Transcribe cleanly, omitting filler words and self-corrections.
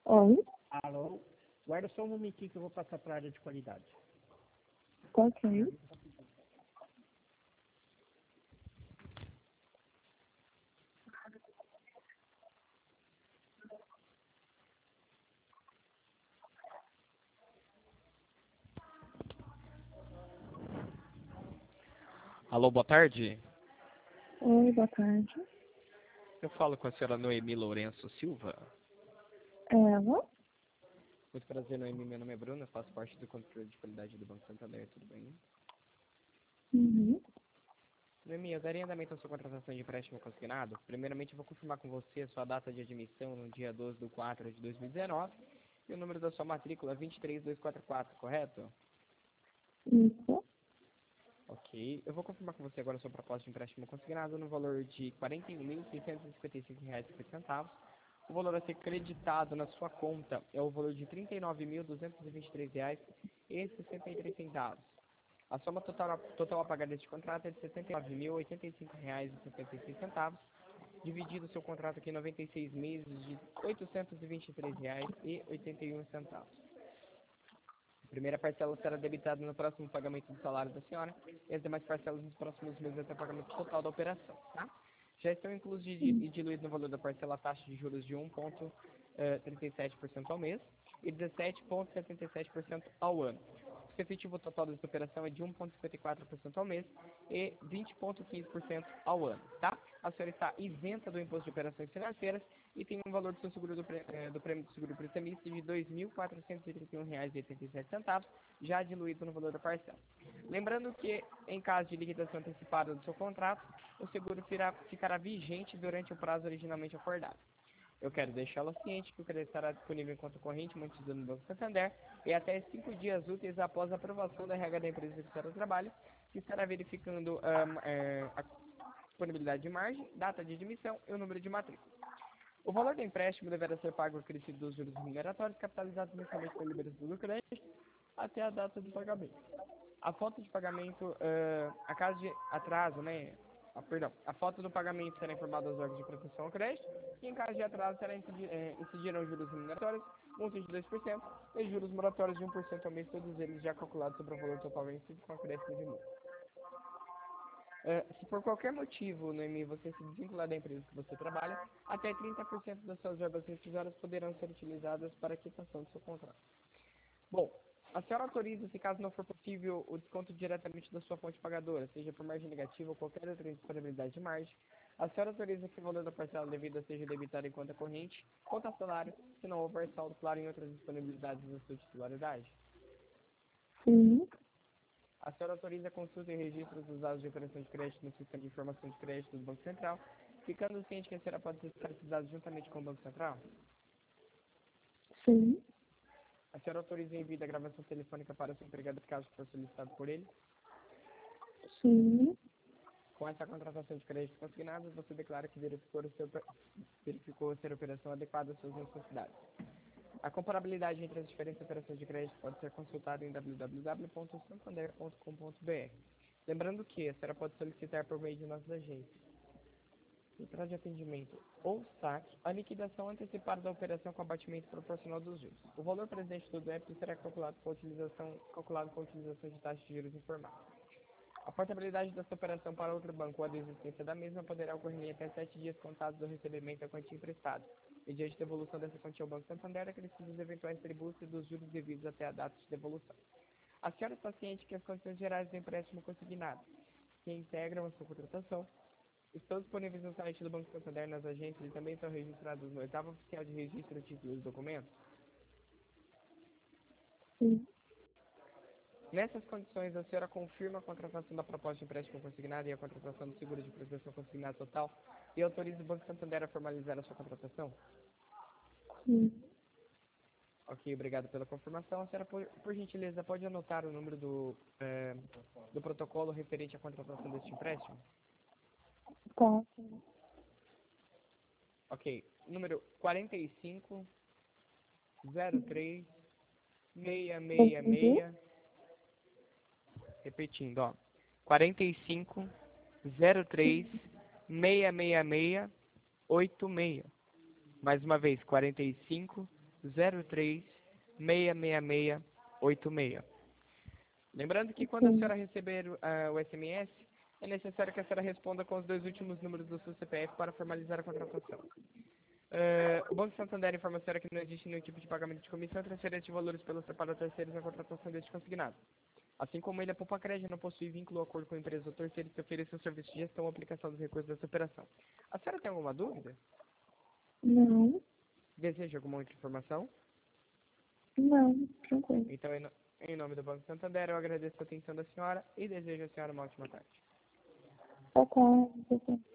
Oi, Alô? Guarda só um momentinho que eu vou passar para a área de qualidade. ok. Alô, boa tarde. Oi, boa tarde. Eu falo com a senhora Noemi Lourenço Silva. Ela? Muito prazer, Noemi. Meu nome é Bruno, eu faço parte do controle de qualidade do Banco Santander, tudo bem? Uhum. Noemi, eu daria andamento à sua contratação de empréstimo consignado. Primeiramente, eu vou confirmar com você a sua data de admissão no dia 12 de 4 de 2019 e o número da sua matrícula 23244, correto? Isso. Ok. Eu vou confirmar com você agora a sua proposta de empréstimo consignado no valor de R$ 41.655,50. O valor a ser creditado na sua conta é o valor de R$ 39.223,63. A soma total a pagar deste contrato é de R$ 79.085,56, dividido o seu contrato aqui em 96 meses de R$ 823,81. A primeira parcela será debitada no próximo pagamento do salário da senhora e as demais parcelas nos próximos meses até o pagamento total da operação, tá? Já estão inclusos e diluídos no valor da parcela a taxa de juros de 1,37% ao mês e 17,77% ao ano. O efetivo total dessa operação é de 1,54% ao mês e 20,15% ao ano, tá? A senhora está isenta do imposto de operações financeiras e tem um valor do seu seguro do prêmio do seguro prestamista de R$ 2.431,87, já diluído no valor da parcela. Lembrando que, em caso de liquidação antecipada do seu contrato, o seguro ficará vigente durante o prazo originalmente acordado. Eu quero deixá-la ciente que o crédito estará disponível em conta corrente mantida no Banco Santander e até 5 dias úteis após a aprovação da RH da empresa que estará trabalho, que estará verificando a disponibilidade de margem, data de admissão e o número de matrícula. O valor do empréstimo deverá ser pago acrescido dos juros remuneratórios capitalizados mensalmente pela liberação do crédito até a data de pagamento. A foto de pagamento, a caso de atraso, a foto do pagamento será informada aos órgãos de proteção ao crédito e, em caso de atraso, incidirão juros remuneratórios, multa de 2% e juros moratórios de 1% ao mês, todos eles já calculados sobre o valor total vencido com acréscimo de multa. Se por qualquer motivo, Noemi, você se desvincular da empresa que você trabalha, até 30% das suas verbas rescisórias poderão ser utilizadas para a quitação do seu contrato. Bom, a senhora autoriza, se caso não for possível, o desconto diretamente da sua fonte pagadora, seja por margem negativa ou qualquer outra disponibilidade de margem. A senhora autoriza que o valor da parcela devida seja debitado em conta corrente, conta salário, se não houver saldo claro em outras disponibilidades da sua titularidade. Sim. A senhora autoriza a consulta e registro dos dados de operação de crédito no sistema de informação de crédito do Banco Central, ficando ciente que a senhora pode acessar esses dados juntamente com o Banco Central? Sim. A senhora autoriza o envio da gravação telefônica para o seu empregado, caso for solicitado por ele? Sim. Com essa contratação de crédito consignado, você declara que verificou ser a operação adequada às suas necessidades. A comparabilidade entre as diferentes operações de crédito pode ser consultada em www.santander.com.br. Lembrando que a senhora pode solicitar por meio de nossas agências, central de atendimento ou saque, a liquidação antecipada da operação com abatimento proporcional dos juros. O valor presente do débito será calculado com a utilização de taxa de juros informada. A portabilidade dessa operação para outro banco ou a desistência da mesma poderá ocorrer em até 7 dias contados do recebimento da quantia emprestada, mediante devolução dessa quantia ao Banco Santander, acrescidos os eventuais tributos e dos juros devidos até a data de devolução. A senhora está ciente que as condições gerais do empréstimo consignado, que integram a sua contratação, estão disponíveis no site do Banco Santander, nas agências e também estão registrados no oitavo oficial de registro de títulos e documentos? Sim. Nessas condições, a senhora confirma a contratação da proposta de empréstimo consignado e a contratação do seguro de proteção consignado total e autoriza o Banco Santander a formalizar a sua contratação? Sim. Ok, obrigado pela confirmação. A senhora, por gentileza, pode anotar o número do protocolo referente à contratação deste empréstimo? Tá. Ok, número 4503-666, repetindo, 4503-666-86. Mais uma vez, 4503-666-86. 03-666-86. Lembrando que quando a Sim. senhora receber o SMS, é necessário que a senhora responda com os 2 últimos números do seu CPF para formalizar a contratação. O Banco Santander informa a senhora que não existe nenhum tipo de pagamento de comissão e transferência de valores pelo para terceiros na contratação deste consignado. Assim como ele, a Poupa Crédito não possui vínculo ou acordo com a empresa ou terceiro que ofereça o serviço de gestão ou aplicação dos recursos dessa operação. A senhora tem alguma dúvida? Não. Deseja alguma outra informação? Não. Tranquilo. Então, em nome do Banco Santander, eu agradeço a atenção da senhora e desejo à senhora uma ótima tarde. Boa tarde.